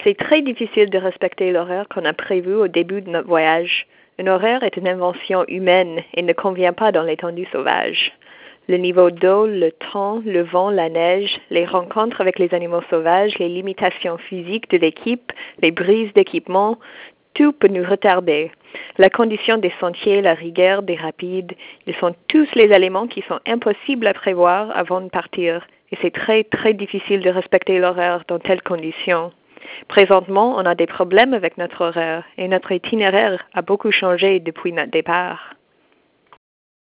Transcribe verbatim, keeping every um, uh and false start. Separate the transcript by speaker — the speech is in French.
Speaker 1: C'est très difficile de respecter l'horaire qu'on a prévu au début de notre voyage. Un horaire est une invention humaine et ne convient pas dans l'étendue sauvage. Le niveau d'eau, le temps, le vent, la neige, les rencontres avec les animaux sauvages, les limitations physiques de l'équipe, les brises d'équipement, tout peut nous retarder. La condition des sentiers, la rigueur des rapides, ils sont tous les éléments qui sont impossibles à prévoir avant de partir. Et c'est très, très difficile de respecter l'horaire dans telles conditions. Présentement, on a des problèmes avec notre horaire et notre itinéraire a beaucoup changé depuis notre départ.